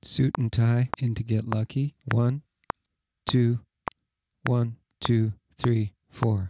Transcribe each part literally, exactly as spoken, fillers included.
suit and tie in to get lucky. One, two, one, two, three, four.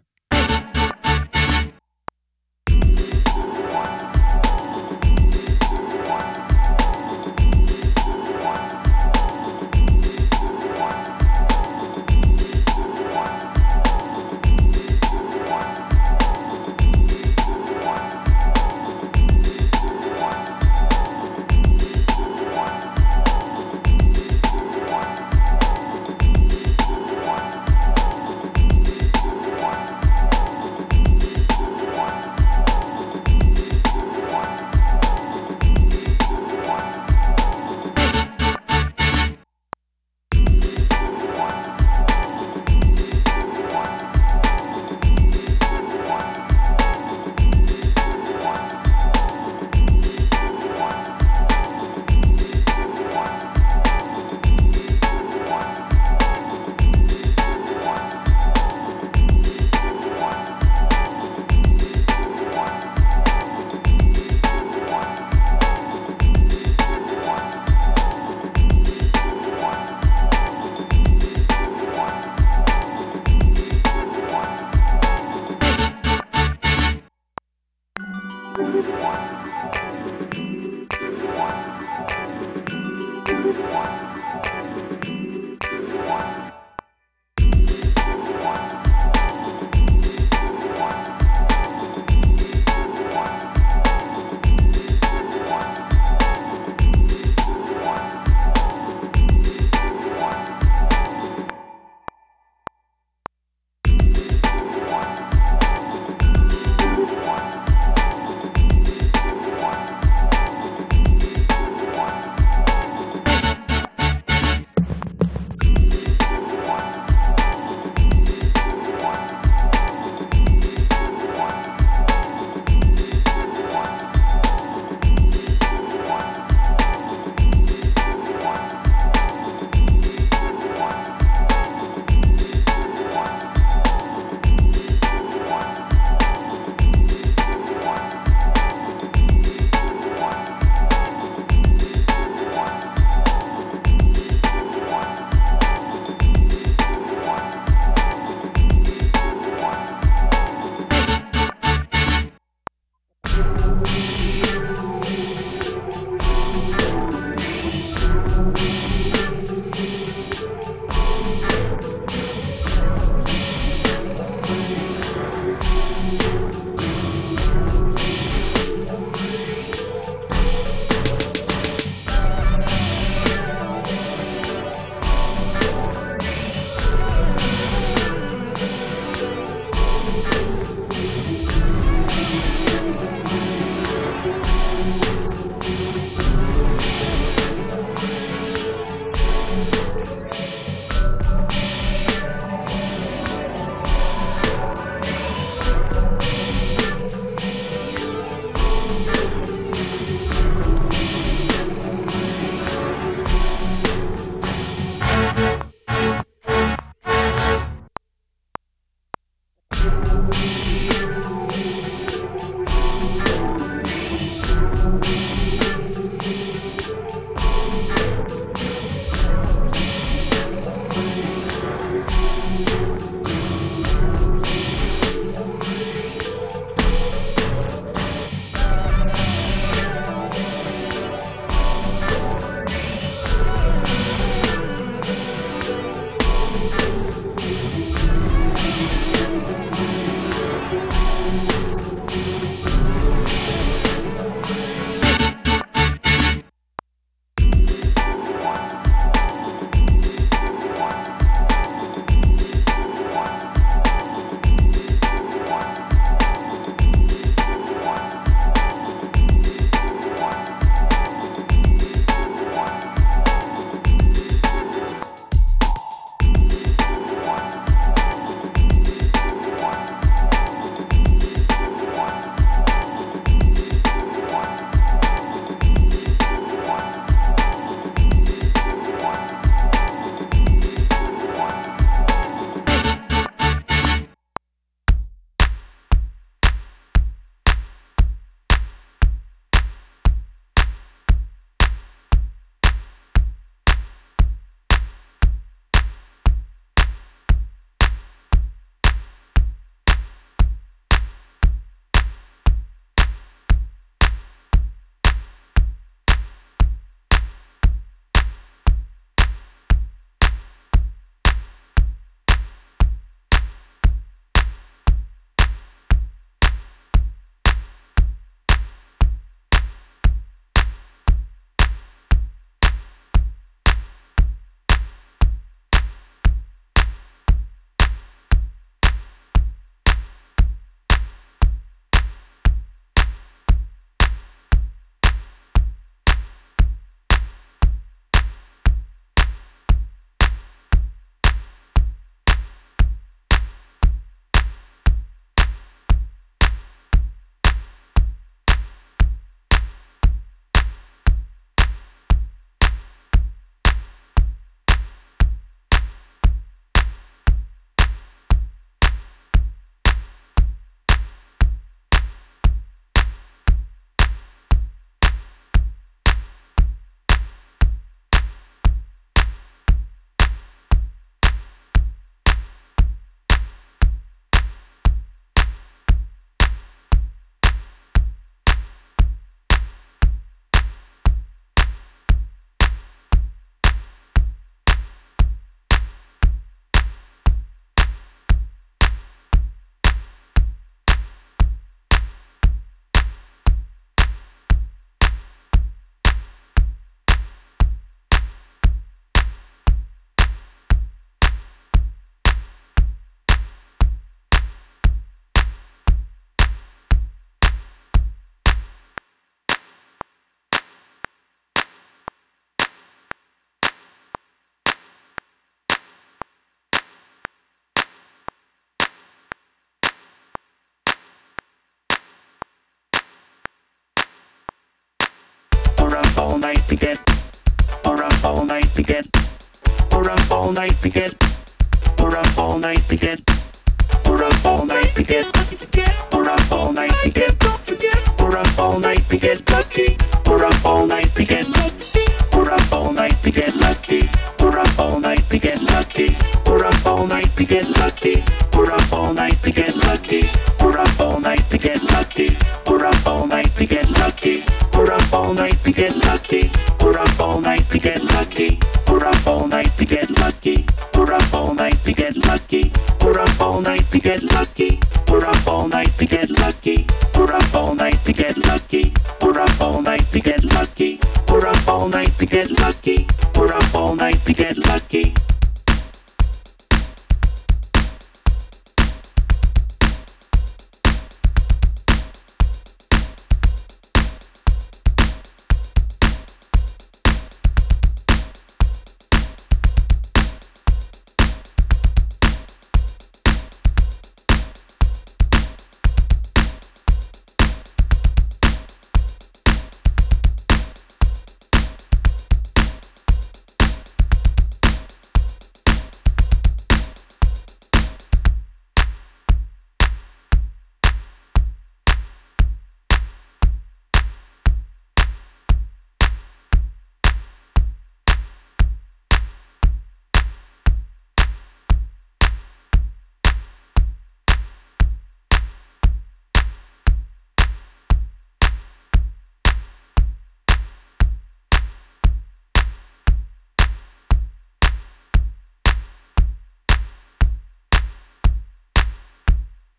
to get. We're up all night to get. We're up all night to get. We're up all night to get. We're up all night to get lucky. We're up all night to get lucky. We're up all night to get lucky. We're up all night to get lucky. We're up all night to get lucky. We're up all night to get lucky. We're up all night to get lucky. We're up all night to get lucky. We're up all night to get lucky. We're up all night to get lucky. We're up all night to get lucky. We're up all night to get lucky. We're up all night to get lucky. We're up all night to get lucky. We're up all night to get lucky. We're up all night to get lucky. We're up all night to get lucky. We're up all night to get lucky.